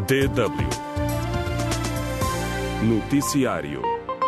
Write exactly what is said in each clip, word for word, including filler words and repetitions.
D W Noticiário.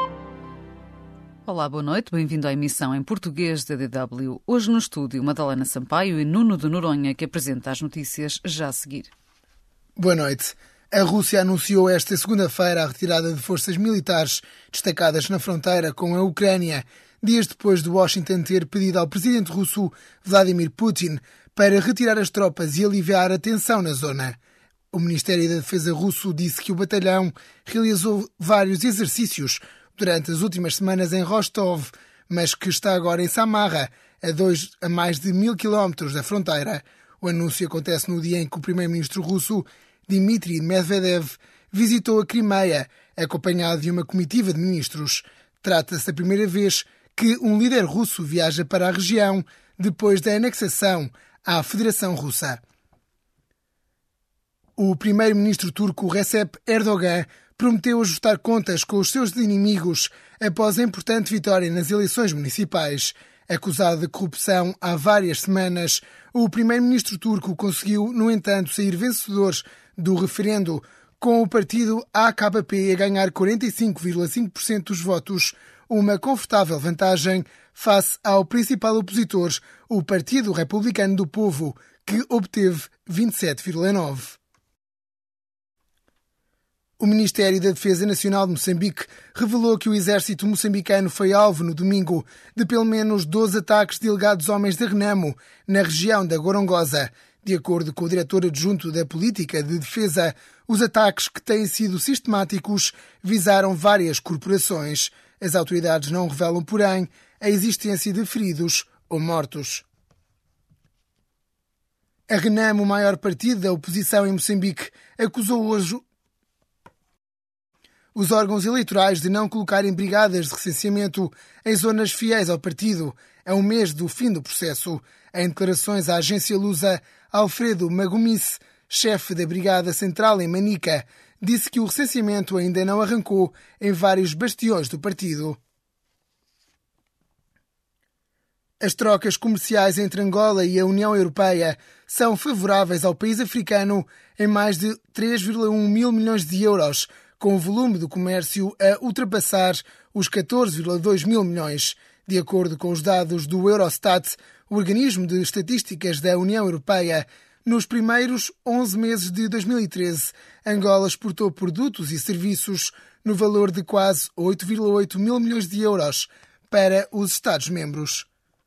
Olá, boa noite, bem-vindo à emissão em português da D W. Hoje no estúdio, Madalena Sampaio e Nuno de Noronha, que apresenta as notícias já a seguir. Boa noite. A Rússia anunciou esta segunda-feira a retirada de forças militares destacadas na fronteira com a Ucrânia, dias depois de Washington ter pedido ao presidente russo Vladimir Putin para retirar as tropas e aliviar a tensão na zona. O Ministério da Defesa russo disse que o batalhão realizou vários exercícios durante as últimas semanas em Rostov, mas que está agora em Samarra, a, dois, a mais de mil quilómetros da fronteira. O anúncio acontece no dia em que o primeiro-ministro russo, Dmitry Medvedev, visitou a Crimeia, acompanhado de uma comitiva de ministros. Trata-se da primeira vez que um líder russo viaja para a região depois da anexação à Federação Russa. O primeiro-ministro turco Recep Erdogan prometeu ajustar contas com os seus inimigos após a importante vitória nas eleições municipais. Acusado de corrupção há várias semanas, o primeiro-ministro turco conseguiu, no entanto, sair vencedor do referendo, com o partido A K P a ganhar quarenta e cinco vírgula cinco por cento dos votos, uma confortável vantagem face ao principal opositor, o Partido Republicano do Povo, que obteve vinte e sete vírgula nove por cento. O Ministério da Defesa Nacional de Moçambique revelou que o exército moçambicano foi alvo no domingo de pelo menos doze ataques de alegados homens da Renamo, na região da Gorongosa. De acordo com o diretor adjunto da Política de Defesa, os ataques, que têm sido sistemáticos, visaram várias corporações. As autoridades não revelam, porém, a existência de feridos ou mortos. A Renamo, o maior partido da oposição em Moçambique, acusou hoje os órgãos eleitorais de não colocarem brigadas de recenseamento em zonas fiéis ao partido, a um mês do fim do processo. Em declarações à agência lusa, Alfredo Magomice, chefe da Brigada Central em Manica, disse que o recenseamento ainda não arrancou em vários bastiões do partido. As trocas comerciais entre Angola e a União Europeia são favoráveis ao país africano em mais de três vírgula um mil milhões de euros, com o volume do comércio a ultrapassar os catorze vírgula dois mil milhões. De acordo com os dados do Eurostat, o organismo de estatísticas da União Europeia, nos primeiros onze meses de dois mil e treze, Angola exportou produtos e serviços no valor de quase oito vírgula oito mil milhões de euros para os Estados-membros.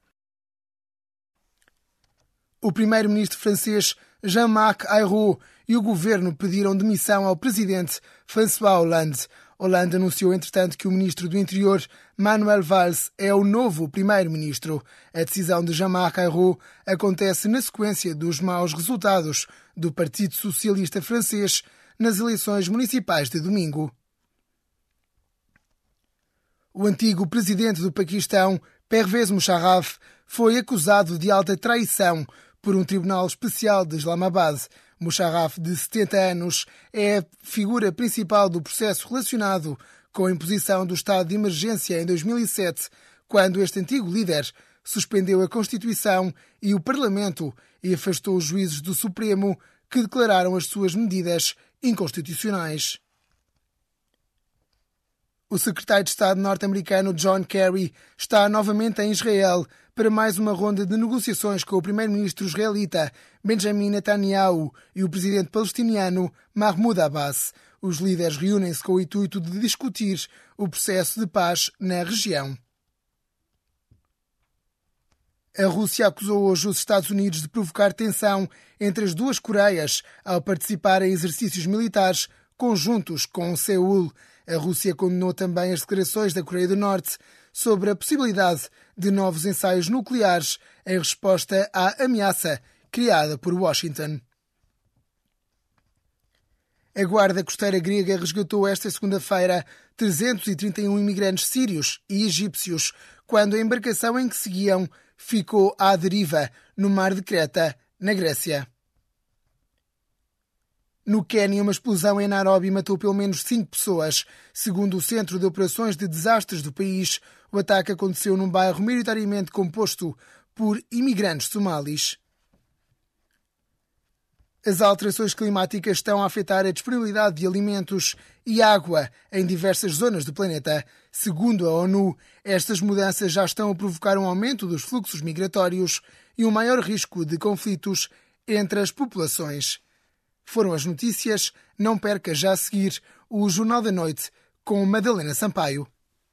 O primeiro-ministro francês Jean-Marc Ayrault e o governo pediram demissão ao presidente François Hollande. Hollande anunciou, entretanto, que o ministro do Interior, Manuel Valls, é o novo primeiro-ministro. A decisão de Jean-Marc Ayrault acontece na sequência dos maus resultados do Partido Socialista Francês nas eleições municipais de domingo. O antigo presidente do Paquistão, Pervez Musharraf, foi acusado de alta traição por um tribunal especial de Islamabad. Musharraf, de setenta anos, é a figura principal do processo relacionado com a imposição do estado de emergência em dois mil e sete, quando este antigo líder suspendeu a Constituição e o Parlamento e afastou os juízes do Supremo, que declararam as suas medidas inconstitucionais. O secretário de Estado norte-americano John Kerry está novamente em Israel para mais uma ronda de negociações com o primeiro-ministro israelita Benjamin Netanyahu e o presidente palestiniano Mahmoud Abbas. Os líderes reúnem-se com o intuito de discutir o processo de paz na região. A Rússia acusou hoje os Estados Unidos de provocar tensão entre as duas Coreias ao participar em exercícios militares conjuntos com Seul. A Rússia condenou também as declarações da Coreia do Norte sobre a possibilidade de novos ensaios nucleares em resposta à ameaça criada por Washington. A Guarda Costeira grega resgatou esta segunda-feira trezentos e trinta e um imigrantes sírios e egípcios quando a embarcação em que seguiam ficou à deriva no mar de Creta, na Grécia. No Quênia, uma explosão em Nairobi matou pelo menos cinco pessoas. Segundo o Centro de Operações de Desastres do país, o ataque aconteceu num bairro maioritariamente composto por imigrantes somalis. As alterações climáticas estão a afetar a disponibilidade de alimentos e água em diversas zonas do planeta. Segundo a ONU, estas mudanças já estão a provocar um aumento dos fluxos migratórios e um maior risco de conflitos entre as populações. Foram as notícias. Não perca já a seguir o Jornal da Noite com Madalena Sampaio.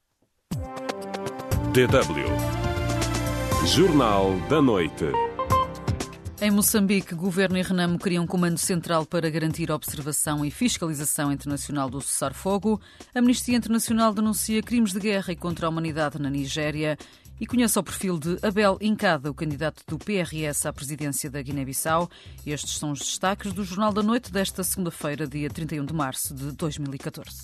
D W Jornal da Noite. Em Moçambique, Governo e Renamo criam um comando central para garantir a observação e fiscalização internacional do cessar-fogo. A Amnistia Internacional denuncia crimes de guerra e contra a humanidade na Nigéria. E conheça o perfil de Abel Incada, o candidato do P R S à presidência da Guiné-Bissau. Estes são os destaques do Jornal da Noite desta segunda-feira, dia trinta e um de março de dois mil e catorze.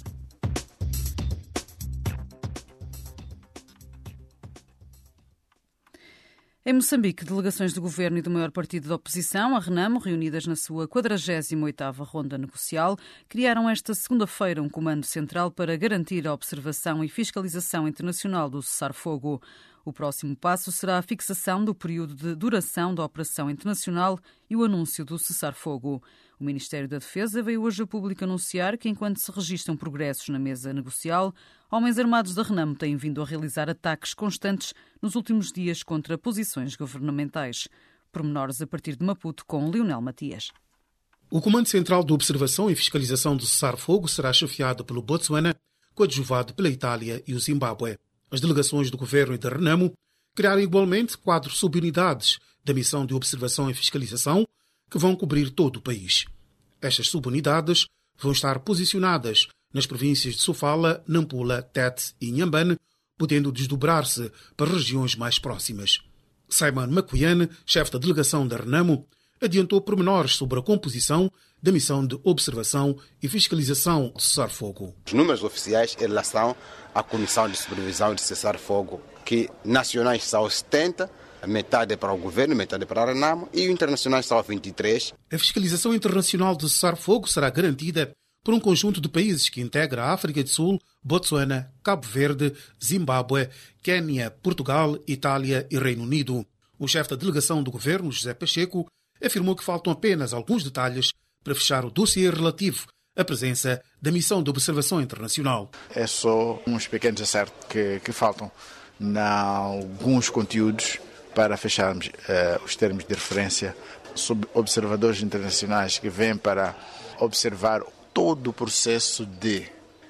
Em Moçambique, delegações do governo e do maior partido da oposição, a Renamo, reunidas na sua quadragésima oitava ronda negocial, criaram esta segunda-feira um comando central para garantir a observação e fiscalização internacional do cessar-fogo. O próximo passo será a fixação do período de duração da operação internacional e o anúncio do cessar-fogo. O Ministério da Defesa veio hoje a público anunciar que, enquanto se registram progressos na mesa negocial, homens armados da Renamo têm vindo a realizar ataques constantes nos últimos dias contra posições governamentais. Pormenores a partir de Maputo com Leonel Matias. O Comando Central de Observação e Fiscalização do Cessar-Fogo será chefiado pelo Botsuana, coadjuvado pela Itália e o Zimbábue. As delegações do Governo e da Renamo criaram igualmente quatro subunidades da Missão de Observação e Fiscalização que vão cobrir todo o país. Estas subunidades vão estar posicionadas nas províncias de Sofala, Nampula, Tete e Inhambane, podendo desdobrar-se para regiões mais próximas. Simon Macuiane, chefe da delegação da Renamo, adiantou pormenores sobre a composição da Missão de Observação e Fiscalização do Cessar-Fogo. Os números oficiais em relação à Comissão de Supervisão de Cessar-Fogo, que nacionais são setenta, metade é para o governo, metade é para a Renamo, e os internacionais são vinte e três. A fiscalização internacional do cessar-fogo será garantida por um conjunto de países que integra a África do Sul, Botsuana, Cabo Verde, Zimbábue, Quênia, Portugal, Itália e Reino Unido. O chefe da delegação do governo, José Pacheco, afirmou que faltam apenas alguns detalhes para fechar o dossiê relativo à presença da Missão de Observação Internacional. É só uns pequenos acertos que, que faltam em alguns conteúdos para fecharmos uh, os termos de referência sobre observadores internacionais que vêm para observar todo o processo de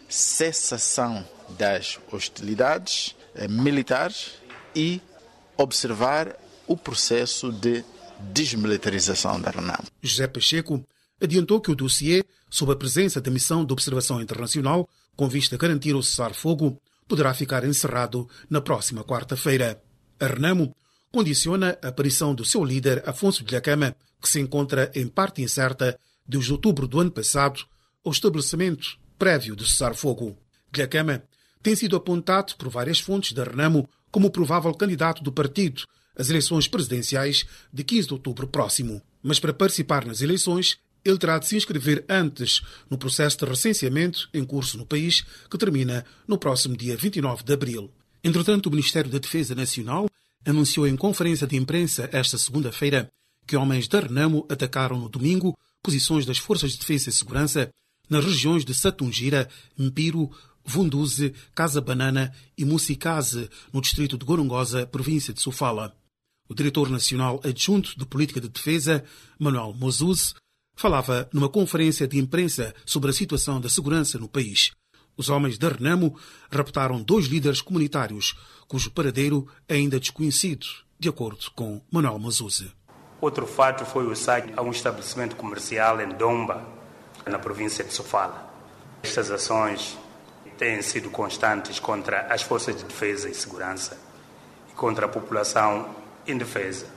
cessação das hostilidades uh, militares e observar o processo de desmilitarização da Renamo. José Pacheco adiantou que o dossiê sobre a presença da Missão de Observação Internacional com vista a garantir o cessar-fogo poderá ficar encerrado na próxima quarta-feira. A Renamo condiciona a aparição do seu líder, Afonso Dhlakama, que se encontra em parte incerta desde outubro do ano passado, ao estabelecimento prévio do cessar-fogo. Dhlakama tem sido apontado por várias fontes da Renamo como provável candidato do partido às eleições presidenciais de quinze de outubro próximo. Mas para participar nas eleições, ele terá de se inscrever antes no processo de recenseamento em curso no país, que termina no próximo dia vinte e nove de abril. Entretanto, o Ministério da Defesa Nacional anunciou em conferência de imprensa esta segunda-feira que homens da Renamo atacaram no domingo posições das Forças de Defesa e Segurança nas regiões de Satungira, Mpiro, Vunduze, Casa Banana e Musicase, no distrito de Gorongosa, província de Sofala. O diretor nacional adjunto de Política de Defesa, Manuel Mozuz, falava numa conferência de imprensa sobre a situação da segurança no país. Os homens da Renamo raptaram dois líderes comunitários, cujo paradeiro é ainda desconhecido, de acordo com Manuel Mozuz. Outro fato foi o saque a um estabelecimento comercial em Domba, na província de Sofala. Estas ações têm sido constantes contra as forças de defesa e segurança e contra a população indefesa,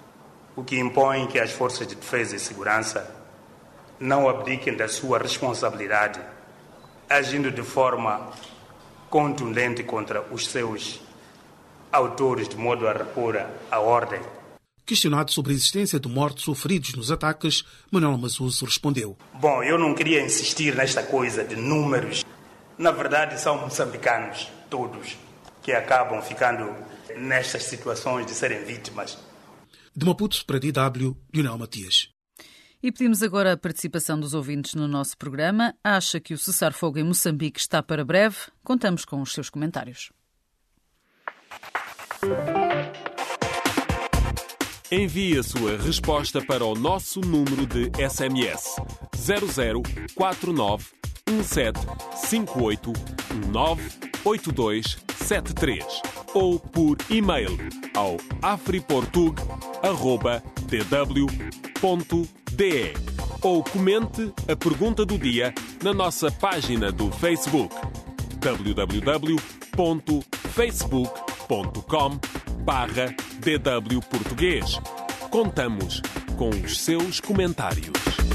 o que impõe que as forças de defesa e segurança não abdiquem da sua responsabilidade, agindo de forma contundente contra os seus autores, de modo a repor a ordem. Questionado sobre a existência de mortos sofridos nos ataques, Manuel Mozuz respondeu: Bom, eu não queria insistir nesta coisa de números. Na verdade, são moçambicanos todos que acabam ficando nestas situações de serem vítimas. De Maputo para D W, Leonel Matias. E pedimos agora a participação dos ouvintes no nosso programa. Acha que o cessar-fogo em Moçambique está para breve? Contamos com os seus comentários. Envie a sua resposta para o nosso número de S M S zero zero quatro nove um sete cinco oito nove oito dois sete três ou por e-mail ao afriportug arroba d w ponto d e ou comente a pergunta do dia na nossa página do Facebook w w w ponto facebook ponto com barra d w português. Contamos com os seus comentários.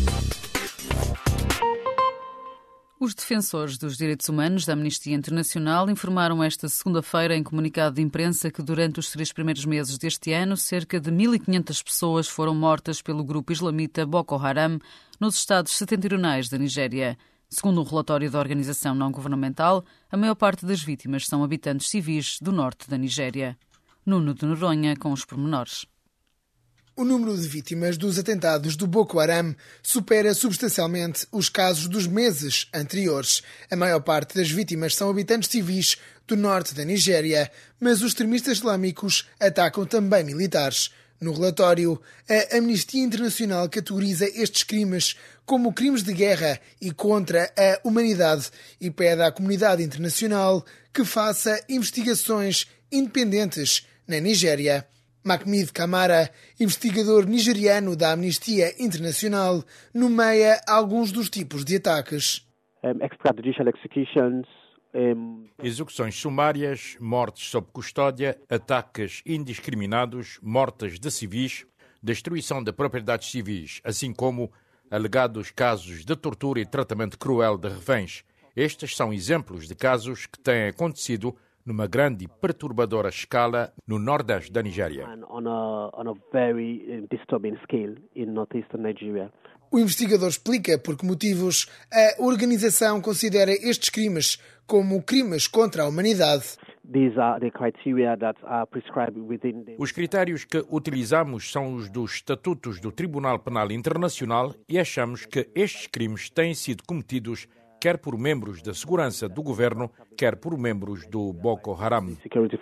Os defensores dos direitos humanos da Amnistia Internacional informaram esta segunda-feira em comunicado de imprensa que durante os três primeiros meses deste ano cerca de mil e quinhentas pessoas foram mortas pelo grupo islamita Boko Haram nos estados setentrionais da Nigéria. Segundo um relatório da organização não-governamental, a maior parte das vítimas são habitantes civis do norte da Nigéria. Nuno de Noronha com os pormenores. O número de vítimas dos atentados do Boko Haram supera substancialmente os casos dos meses anteriores. A maior parte das vítimas são habitantes civis do norte da Nigéria, mas os extremistas islâmicos atacam também militares. No relatório, a Amnistia Internacional categoriza estes crimes como crimes de guerra e contra a humanidade e pede à comunidade internacional que faça investigações independentes na Nigéria. Mahmoud Kamara, investigador nigeriano da Amnistia Internacional, nomeia alguns dos tipos de ataques. Um, extrajudicial executions, um... execuções sumárias, mortes sob custódia, ataques indiscriminados, mortes de civis, destruição de propriedades civis, assim como alegados casos de tortura e tratamento cruel de reféns. Estes são exemplos de casos que têm acontecido numa grande e perturbadora escala no nordeste da Nigéria. O investigador explica por que motivos a organização considera estes crimes como crimes contra a humanidade. Os critérios que utilizamos são os dos estatutos do Tribunal Penal Internacional e achamos que estes crimes têm sido cometidos quer por membros da segurança do governo, quer por membros do Boko Haram.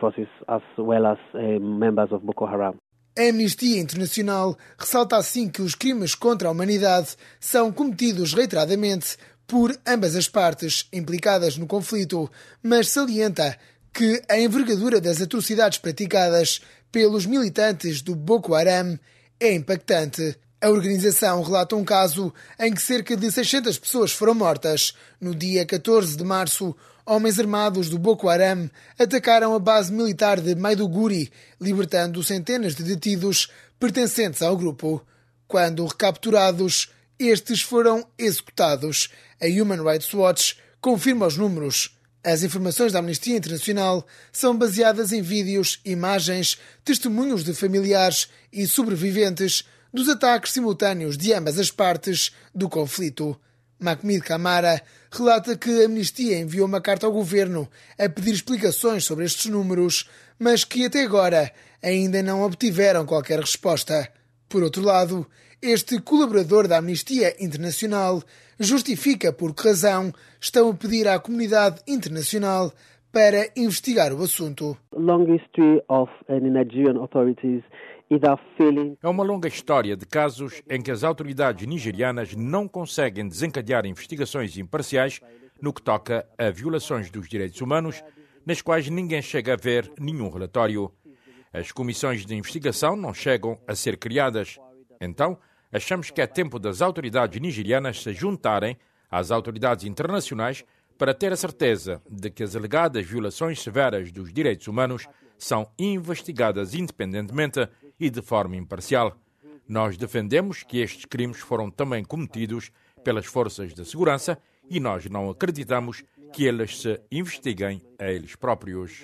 A Amnistia Internacional ressalta assim que os crimes contra a humanidade são cometidos reiteradamente por ambas as partes implicadas no conflito, mas salienta que a envergadura das atrocidades praticadas pelos militantes do Boko Haram é impactante. A organização relata um caso em que cerca de seiscentas pessoas foram mortas. No dia catorze de março, homens armados do Boko Haram atacaram a base militar de Maiduguri, libertando centenas de detidos pertencentes ao grupo. Quando recapturados, estes foram executados. A Human Rights Watch confirma os números. As informações da Amnistia Internacional são baseadas em vídeos, imagens, testemunhos de familiares e sobreviventes dos ataques simultâneos de ambas as partes do conflito. Mahmoud Kamara relata que a Amnistia enviou uma carta ao governo a pedir explicações sobre estes números, mas que até agora ainda não obtiveram qualquer resposta. Por outro lado, este colaborador da Amnistia Internacional justifica por que razão estão a pedir à comunidade internacional para investigar o assunto. Long history of uh, Nigerian authorities. É uma longa história de casos em que as autoridades nigerianas não conseguem desencadear investigações imparciais no que toca a violações dos direitos humanos, nas quais ninguém chega a ver nenhum relatório. As comissões de investigação não chegam a ser criadas. Então, achamos que é tempo das autoridades nigerianas se juntarem às autoridades internacionais para ter a certeza de que as alegadas violações severas dos direitos humanos são investigadas independentemente e de forma imparcial. Nós defendemos que estes crimes foram também cometidos pelas forças de segurança e nós não acreditamos que eles se investiguem a eles próprios.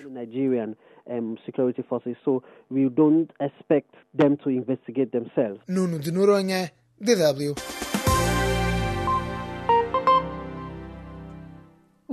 Nuno de Noronha, D W.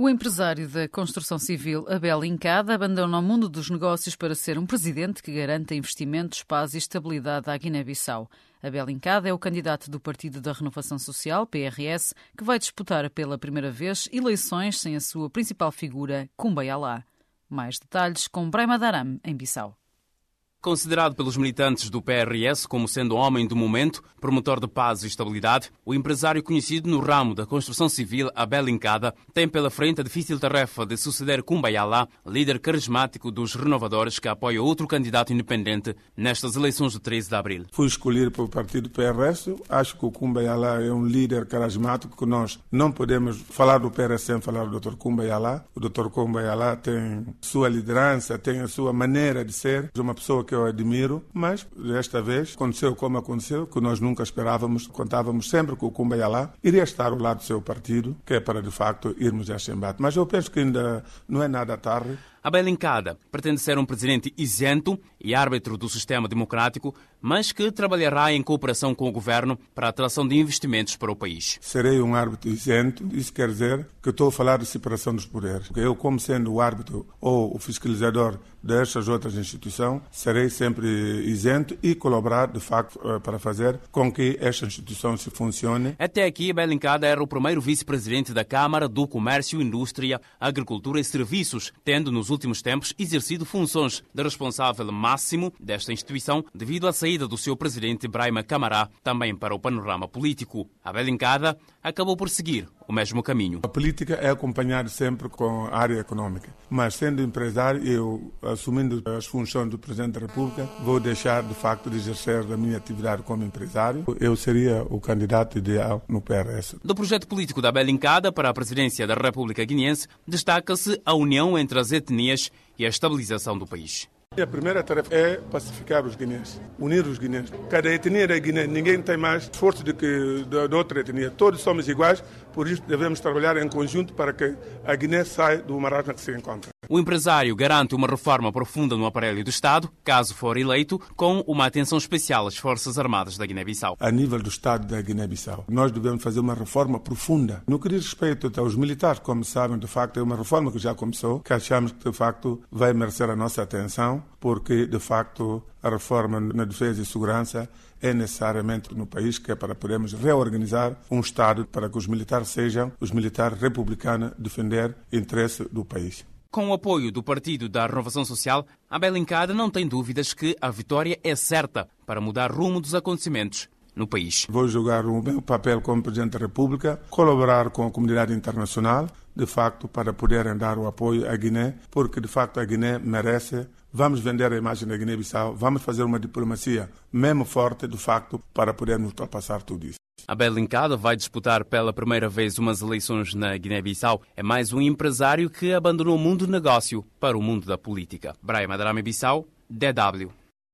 O empresário da construção civil Abel Incada abandona o mundo dos negócios para ser um presidente que garanta investimentos, paz e estabilidade à Guiné-Bissau. Abel Incada é o candidato do Partido da Renovação Social, P R S, que vai disputar pela primeira vez eleições sem a sua principal figura, Kumba Yalá. Mais detalhes com Braima Daram, em Bissau. Considerado pelos militantes do P R S como sendo o homem do momento, promotor de paz e estabilidade, o empresário conhecido no ramo da construção civil, Abel Incada, tem pela frente a difícil tarefa de suceder Kumba Yalá, líder carismático dos renovadores que apoia outro candidato independente nestas eleições de treze de abril. Fui escolhido pelo partido P R S. Acho que o Kumba Yalá é um líder carismático que nós não podemos falar do P R S sem falar do doutor Kumba Yalá. O doutor Kumba Yalá tem sua liderança, tem a sua maneira de ser, é uma pessoa que que eu admiro, mas desta vez aconteceu como aconteceu, que nós nunca esperávamos. Contávamos sempre que o Kumba Yalá iria estar ao lado do seu partido, que é para de facto irmos a este embate. Mas eu penso que ainda não é nada tarde. Abel Incada pretende ser um presidente isento e árbitro do sistema democrático, mas que trabalhará em cooperação com o governo para a atração de investimentos para o país. Serei um árbitro isento, isso quer dizer que estou a falar de separação dos poderes. Eu, como sendo o árbitro ou o fiscalizador destas outras instituições, serei sempre isento e colaborar, de facto, para fazer com que esta instituição se funcione. Até aqui, Abel Incada era o primeiro vice-presidente da Câmara do Comércio, Indústria, Agricultura e Serviços, tendo nos últimos tempos exercido funções de responsável máximo desta instituição devido à saída do seu presidente Braima Camará, também para o panorama político. Abel Incada acabou por seguir o mesmo caminho. A política é acompanhar sempre com a área econômica, mas sendo empresário, eu, assumindo as funções do Presidente da República, vou deixar de facto de exercer a minha atividade como empresário. Eu seria o candidato ideal no P R S. Do projeto político da Abel Incada para a presidência da República Guineense, destaca-se a união entre as etnias e a estabilização do país. A primeira tarefa é pacificar os guineenses, unir os guineenses. Cada etnia da Guiné, ninguém tem mais esforço do que da outra etnia. Todos somos iguais, por isso devemos trabalhar em conjunto para que a Guiné saia do marasmo que se encontra. O empresário garante uma reforma profunda no aparelho do Estado, caso for eleito, com uma atenção especial às Forças Armadas da Guiné-Bissau. A nível do Estado da Guiné-Bissau, nós devemos fazer uma reforma profunda. No que diz respeito aos militares, como sabem, de facto, é uma reforma que já começou, que achamos que, de facto, vai merecer a nossa atenção, porque, de facto, a reforma na defesa e segurança é necessariamente no país, que é para podermos reorganizar um Estado para que os militares sejam os militares republicanos defender o interesse do país. Com o apoio do Partido da Renovação Social, Abel Incada não tem dúvidas que a vitória é certa para mudar rumo dos acontecimentos no país. Vou jogar o meu papel como Presidente da República, colaborar com a comunidade internacional, de facto, para poderem dar o apoio à Guiné, porque, de facto, a Guiné merece. Vamos vender a imagem da Guiné-Bissau, vamos fazer uma diplomacia mesmo forte, de facto, para podermos ultrapassar tudo isso. Abel Incada vai disputar pela primeira vez umas eleições na Guiné-Bissau. É mais um empresário que abandonou o mundo do negócio para o mundo da política. Braima Daram, Bissau, D W.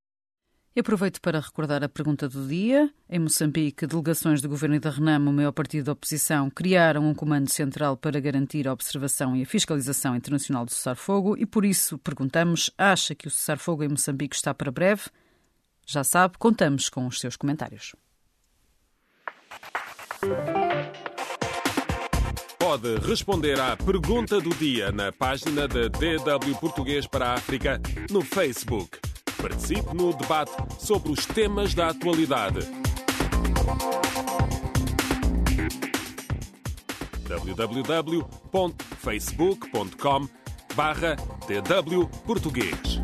E aproveito para recordar a pergunta do dia. Em Moçambique, delegações do governo e da RENAMO, o maior partido da oposição, criaram um comando central para garantir a observação e a fiscalização internacional do cessar-fogo e, por isso, perguntamos, acha que o cessar-fogo em Moçambique está para breve? Já sabe, contamos com os seus comentários. Pode responder à pergunta do dia na página da D W Português para a África no Facebook. Participe no debate sobre os temas da atualidade. w w w ponto facebook ponto com barra D W Português.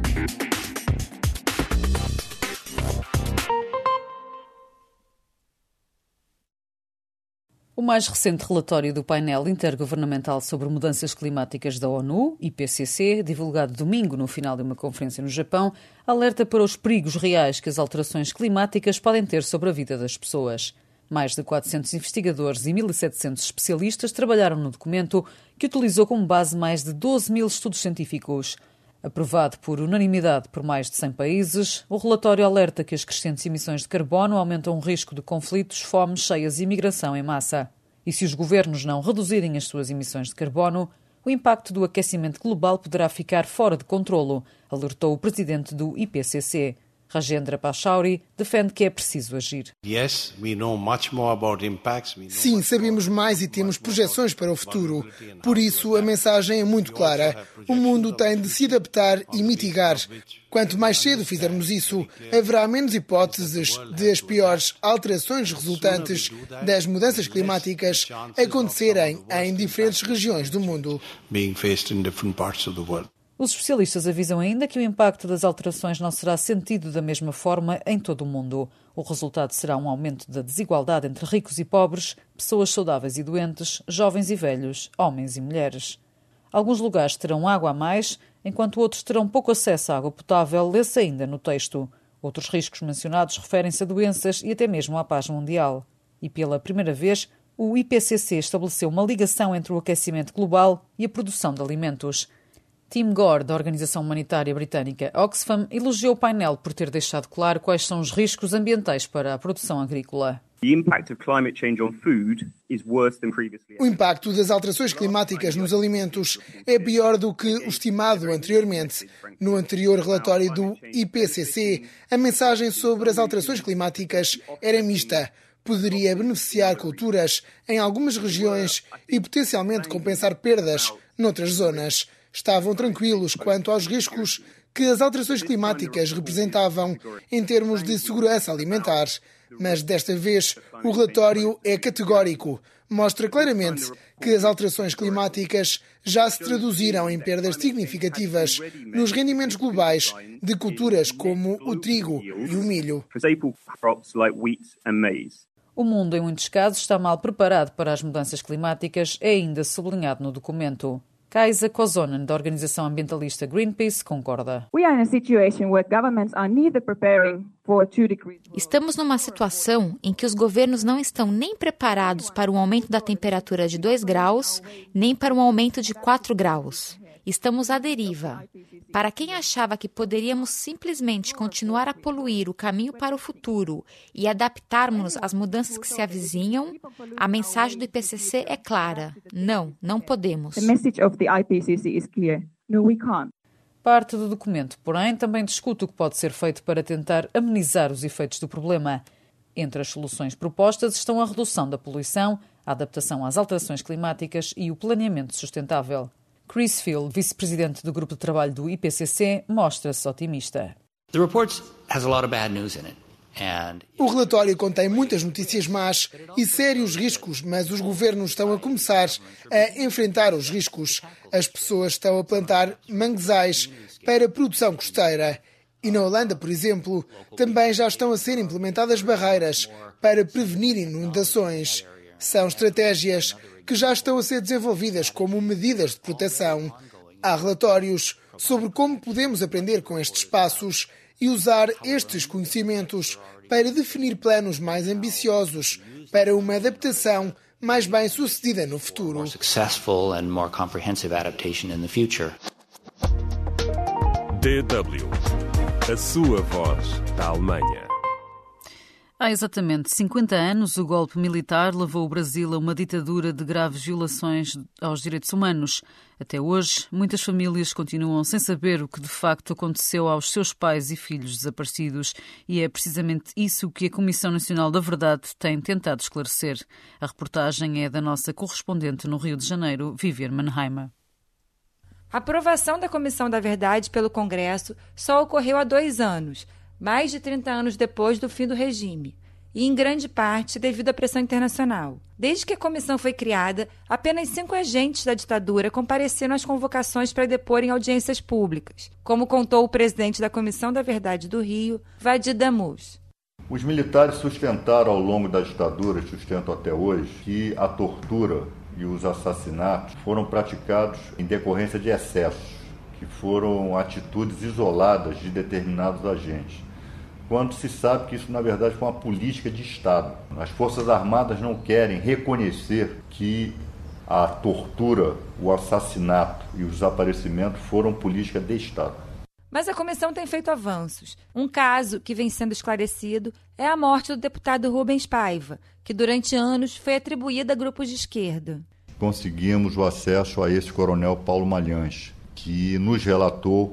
O mais recente relatório do painel intergovernamental sobre mudanças climáticas da ONU, I P C C, divulgado domingo no final de uma conferência no Japão, alerta para os perigos reais que as alterações climáticas podem ter sobre a vida das pessoas. Mais de quatrocentos investigadores e mil e setecentos especialistas trabalharam no documento, que utilizou como base mais de doze mil estudos científicos. Aprovado por unanimidade por mais de cem países, o relatório alerta que as crescentes emissões de carbono aumentam o risco de conflitos, fomes, cheias e migração em massa. E se os governos não reduzirem as suas emissões de carbono, o impacto do aquecimento global poderá ficar fora de controlo, alertou o presidente do I P C C. Rajendra Pachauri defende que é preciso agir. Sim, sabemos mais e temos projeções para o futuro. Por isso, a mensagem é muito clara. O mundo tem de se adaptar e mitigar. Quanto mais cedo fizermos isso, haverá menos hipóteses de as piores alterações resultantes das mudanças climáticas acontecerem em diferentes regiões do mundo. Os especialistas avisam ainda que o impacto das alterações não será sentido da mesma forma em todo o mundo. O resultado será um aumento da desigualdade entre ricos e pobres, pessoas saudáveis e doentes, jovens e velhos, homens e mulheres. Alguns lugares terão água a mais, enquanto outros terão pouco acesso à água potável, lê-se ainda no texto. Outros riscos mencionados referem-se a doenças e até mesmo à paz mundial. E pela primeira vez, o I P C C estabeleceu uma ligação entre o aquecimento global e a produção de alimentos. Tim Gore, da organização humanitária britânica Oxfam, elogiou o painel por ter deixado claro quais são os riscos ambientais para a produção agrícola. O impacto das alterações climáticas nos alimentos é pior do que o estimado anteriormente. No anterior relatório do I P C C, a mensagem sobre as alterações climáticas era mista. Poderia beneficiar culturas em algumas regiões e potencialmente compensar perdas noutras zonas. Estavam tranquilos quanto aos riscos que as alterações climáticas representavam em termos de segurança alimentar. Mas desta vez o relatório é categórico. Mostra claramente que as alterações climáticas já se traduziram em perdas significativas nos rendimentos globais de culturas como o trigo e o milho. O mundo, em muitos casos, está mal preparado para as mudanças climáticas, é ainda sublinhado no documento. Kaisa Kosonen, da organização ambientalista Greenpeace, concorda. Estamos numa situação em que os governos não estão nem preparados para o aumento da temperatura de dois graus, nem para um aumento de quatro graus. Estamos à deriva. Para quem achava que poderíamos simplesmente continuar a poluir o caminho para o futuro e adaptarmos às mudanças que se avizinham, a mensagem do I P C C é clara. Não, não podemos. Parte do documento, porém, também discute o que pode ser feito para tentar amenizar os efeitos do problema. Entre as soluções propostas estão a redução da poluição, a adaptação às alterações climáticas e o planeamento sustentável. Chris Field, vice-presidente do grupo de trabalho do I P C C, mostra-se otimista. O relatório contém muitas notícias más e sérios riscos, mas os governos estão a começar a enfrentar os riscos. As pessoas estão a plantar manguezais para produção costeira. E na Holanda, por exemplo, também já estão a ser implementadas barreiras para prevenir inundações. São estratégias que já estão a ser desenvolvidas como medidas de proteção. Há relatórios sobre como podemos aprender com estes passos e usar estes conhecimentos para definir planos mais ambiciosos para uma adaptação mais bem-sucedida no futuro. D W, a sua voz da Alemanha. Há exatamente cinquenta anos, o golpe militar levou o Brasil a uma ditadura de graves violações aos direitos humanos. Até hoje, muitas famílias continuam sem saber o que de facto aconteceu aos seus pais e filhos desaparecidos. E é precisamente isso que a Comissão Nacional da Verdade tem tentado esclarecer. A reportagem é da nossa correspondente no Rio de Janeiro, Vivian Mannheimer. A aprovação da Comissão da Verdade pelo Congresso só ocorreu há dois anos, mais de trinta anos depois do fim do regime, e em grande parte devido à pressão internacional. Desde que a comissão foi criada, apenas cinco agentes da ditadura compareceram às convocações para depor em audiências públicas, como contou o presidente da Comissão da Verdade do Rio, Vadir Damus. Os militares sustentaram ao longo da ditadura, e sustentam até hoje, que a tortura e os assassinatos foram praticados em decorrência de excessos, que foram atitudes isoladas de determinados agentes, quando se sabe que isso, na verdade, foi uma política de Estado. As Forças Armadas não querem reconhecer que a tortura, o assassinato e o desaparecimento foram política de Estado. Mas a comissão tem feito avanços. Um caso que vem sendo esclarecido é a morte do deputado Rubens Paiva, que durante anos foi atribuída a grupos de esquerda. Conseguimos o acesso a esse coronel Paulo Malhães, que nos relatou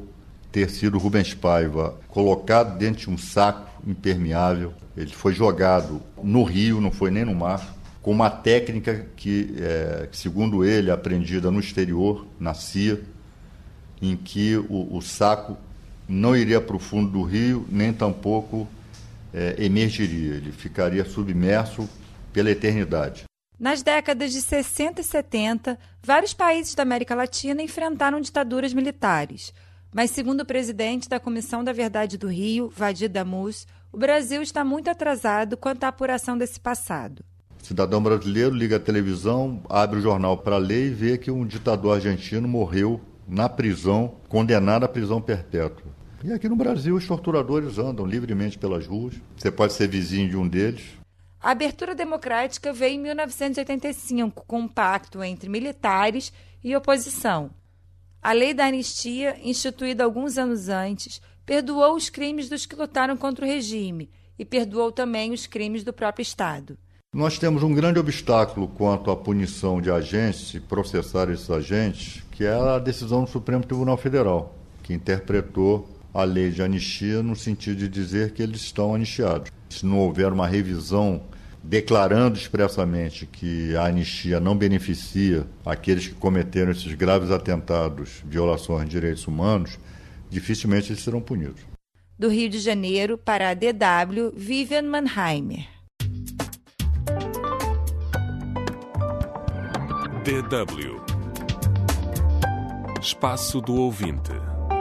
ter sido Rubens Paiva colocado dentro de um saco impermeável. Ele foi jogado no rio, não foi nem no mar, com uma técnica que, é, segundo ele, aprendida no exterior, na C I A, em que o, o saco não iria para o fundo do rio, nem tampouco é, emergiria. Ele ficaria submerso pela eternidade. Nas décadas de sessenta e setenta, vários países da América Latina enfrentaram ditaduras militares. Mas, segundo o presidente da Comissão da Verdade do Rio, Vadir Damus, o Brasil está muito atrasado quanto à apuração desse passado. O cidadão brasileiro liga a televisão, abre o jornal para ler e vê que um ditador argentino morreu na prisão, condenado à prisão perpétua. E aqui no Brasil os torturadores andam livremente pelas ruas. Você pode ser vizinho de um deles. A abertura democrática veio em mil novecentos e oitenta e cinco, com um pacto entre militares e oposição. A lei da anistia, instituída alguns anos antes, perdoou os crimes dos que lutaram contra o regime e perdoou também os crimes do próprio Estado. Nós temos um grande obstáculo quanto à punição de agentes e processar esses agentes, que é a decisão do Supremo Tribunal Federal, que interpretou a lei de anistia no sentido de dizer que eles estão anistiados. Se não houver uma revisão declarando expressamente que a anistia não beneficia aqueles que cometeram esses graves atentados, violações de direitos humanos, dificilmente eles serão punidos. Do Rio de Janeiro para a D W, Vivian Mannheimer. D W Espaço do Ouvinte.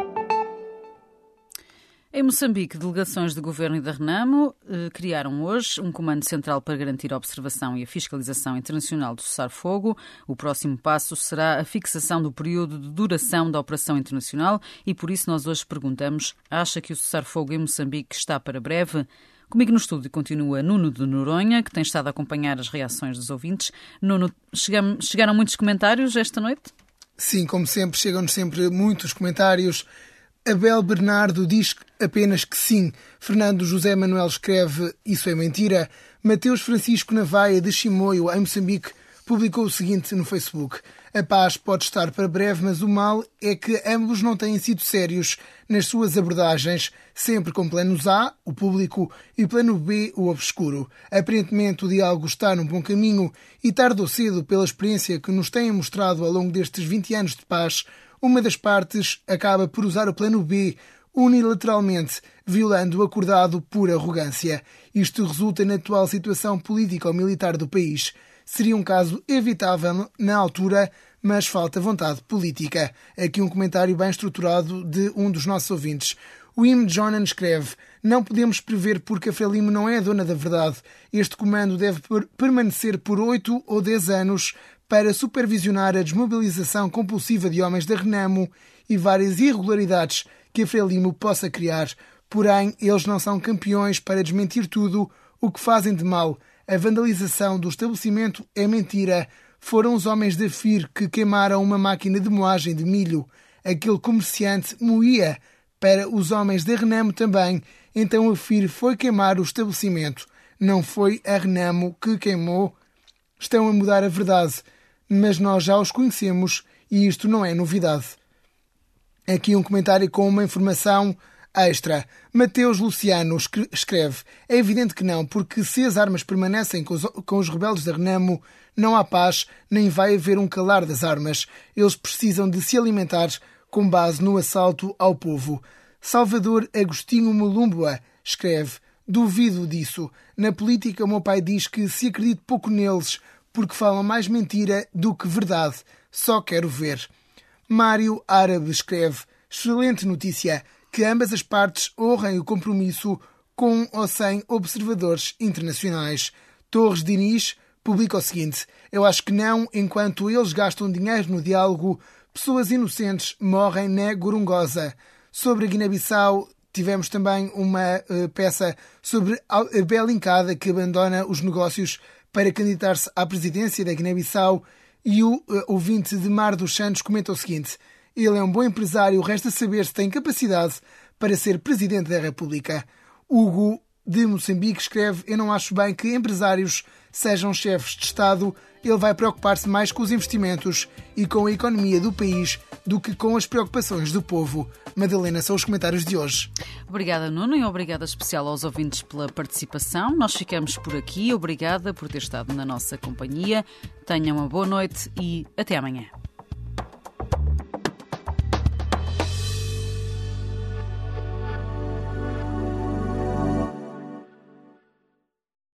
Em Moçambique, delegações do Governo e da Renamo eh, criaram hoje um comando central para garantir a observação e a fiscalização internacional do cessar-fogo. O próximo passo será a fixação do período de duração da operação internacional e, por isso, nós hoje perguntamos: acha que o cessar-fogo em Moçambique está para breve? Comigo no estúdio continua Nuno de Noronha, que tem estado a acompanhar as reações dos ouvintes. Nuno, chegam, chegaram muitos comentários esta noite? Sim, como sempre, chegam-nos sempre muitos comentários. Abel Bernardo diz apenas que sim. Fernando José Manuel escreve: isso é mentira. Mateus Francisco Navaia, de Chimoio, em Moçambique, publicou o seguinte no Facebook: a paz pode estar para breve, mas o mal é que ambos não têm sido sérios nas suas abordagens, sempre com planos A, o público, e plano B, o obscuro. Aparentemente o diálogo está num bom caminho e tarde ou cedo, pela experiência que nos têm mostrado ao longo destes vinte anos de paz, uma das partes acaba por usar o plano B unilateralmente, violando o acordado por arrogância. Isto resulta na atual situação política ou militar do país. Seria um caso evitável na altura, mas falta vontade política. Aqui um comentário bem estruturado de um dos nossos ouvintes. O Im Jonan escreve: não podemos prever porque a Frelimo não é a dona da verdade. Este comando deve permanecer por oito ou dez anos para supervisionar a desmobilização compulsiva de homens da Renamo e várias irregularidades que a Frelimo possa criar. Porém, eles não são campeões para desmentir tudo o que fazem de mal. A vandalização do estabelecimento é mentira. Foram os homens da F I R que queimaram uma máquina de moagem de milho. Aquele comerciante moía para os homens da Renamo também. Então a F I R foi queimar o estabelecimento. Não foi a Renamo que queimou. Estão a mudar a verdade, mas nós já os conhecemos e isto não é novidade. Aqui um comentário com uma informação extra. Mateus Luciano escreve: é evidente que não, porque se as armas permanecem com os, com os rebeldes da Renamo, não há paz, nem vai haver um calar das armas. Eles precisam de se alimentar com base no assalto ao povo. Salvador Agostinho Mulumboa escreve: duvido disso. Na política o meu pai diz que se acredite pouco neles, porque falam mais mentira do que verdade. Só quero ver. Mário Árabe escreve: excelente notícia, que ambas as partes honrem o compromisso com ou sem observadores internacionais. Torres Diniz publica o seguinte: eu acho que não, enquanto eles gastam dinheiro no diálogo, pessoas inocentes morrem na Gorongosa. Sobre a Guiné-Bissau, tivemos também uma uh, peça sobre a Belincada, que abandona os negócios para candidatar-se à presidência da Guiné-Bissau, e o uh, ouvinte de Mar dos Santos comenta o seguinte: ele é um bom empresário, resta saber se tem capacidade para ser Presidente da República. Hugo de Moçambique, escreve: eu não acho bem que empresários sejam chefes de Estado. Ele vai preocupar-se mais com os investimentos e com a economia do país do que com as preocupações do povo. Madalena, são os comentários de hoje. Obrigada, Nuno, e obrigada especial aos ouvintes pela participação. Nós ficamos por aqui. Obrigada por ter estado na nossa companhia. Tenham uma boa noite e até amanhã.